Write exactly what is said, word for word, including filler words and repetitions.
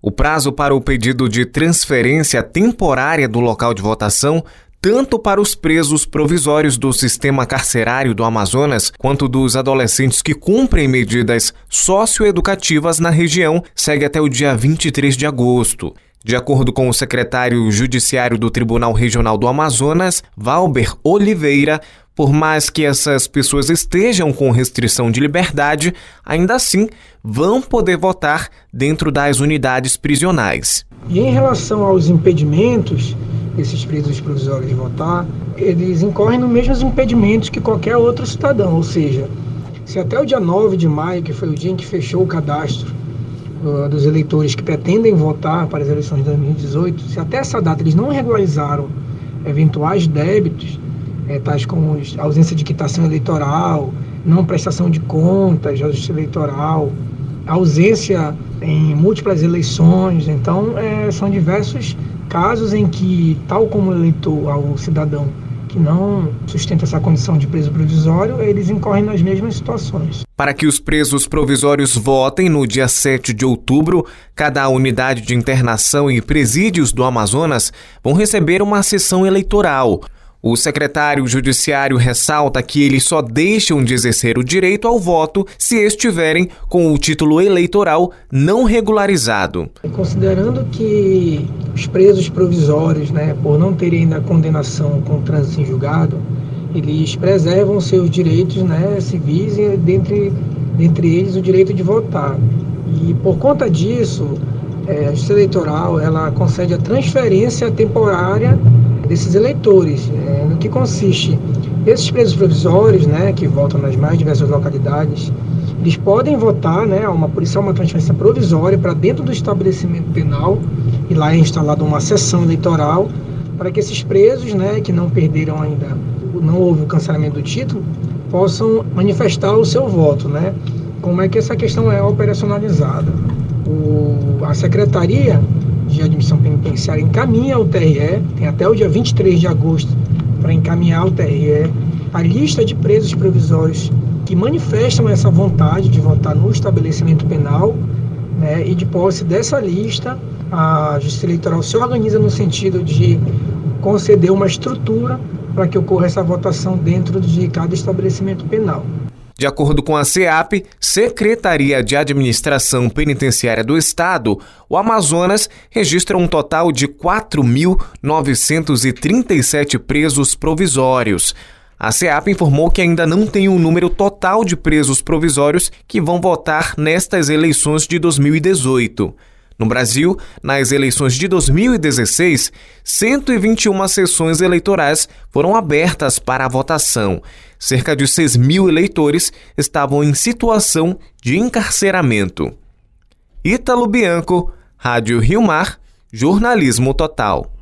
O prazo para o pedido de transferência temporária do local de votação, tanto para os presos provisórios do sistema carcerário do Amazonas, quanto dos adolescentes que cumprem medidas socioeducativas na região, segue até o dia vinte e três de agosto. De acordo com o secretário judiciário do Tribunal Regional do Amazonas, Valber Oliveira, por mais que essas pessoas estejam com restrição de liberdade, ainda assim vão poder votar dentro das unidades prisionais. E em relação aos impedimentos desses presos provisórios de votar, eles incorrem nos mesmos impedimentos que qualquer outro cidadão, ou seja, se até o dia nove de maio, que foi o dia em que fechou o cadastro uh, dos eleitores que pretendem votar para as eleições de dois mil e dezoito, se até essa data eles não regularizaram eventuais débitos, É, tais como ausência de quitação eleitoral, não prestação de contas à justiça eleitoral, ausência em múltiplas eleições. Então, é, são diversos casos em que, tal como o eleitor, o cidadão que não sustenta essa condição de preso provisório, eles incorrem nas mesmas situações. Para que os presos provisórios votem no dia sete de outubro, cada unidade de internação e presídios do Amazonas vão receber uma sessão eleitoral. O secretário judiciário ressalta que eles só deixam de exercer o direito ao voto se estiverem com o título eleitoral não regularizado. Considerando que os presos provisórios, né, por não terem ainda condenação com trânsito em julgado, eles preservam seus direitos, né, civis e dentre, dentre eles o direito de votar. E por conta disso, é, a Justiça Eleitoral ela concede a transferência temporária desses eleitores, é, no que consiste. Esses presos provisórios, né, que votam nas mais diversas localidades, eles podem votar, né, uma, por isso é uma transferência provisória para dentro do estabelecimento penal, e lá é instalada uma sessão eleitoral para que esses presos, né, que não perderam ainda, não houve o cancelamento do título, possam manifestar o seu voto, né? Como é que essa questão é operacionalizada? O, a Secretaria de Admissão Penitenciária encaminha ao T R E, tem até o dia vinte e três de agosto para encaminhar ao T R E a lista de presos provisórios que manifestam essa vontade de votar no estabelecimento penal, né, e de posse dessa lista, a Justiça Eleitoral se organiza no sentido de conceder uma estrutura para que ocorra essa votação dentro de cada estabelecimento penal. De acordo com a SEAP, Secretaria de Administração Penitenciária do Estado, o Amazonas registra um total de quatro mil novecentos e trinta e sete presos provisórios. A SEAP informou que ainda não tem o número total de presos provisórios que vão votar nestas eleições de dois mil e dezoito. No Brasil, nas eleições de dois mil e dezesseis, cento e vinte e uma sessões eleitorais foram abertas para a votação. Cerca de seis mil eleitores estavam em situação de encarceramento. Ítalo Bianco, Rádio Rio Mar, Jornalismo Total.